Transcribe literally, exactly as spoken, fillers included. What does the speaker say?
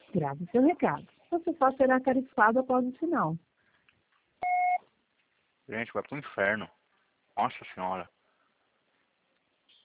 Grave seu recado. Você só será tarifado após o sinal. Gente, vai pro inferno. Nossa senhora.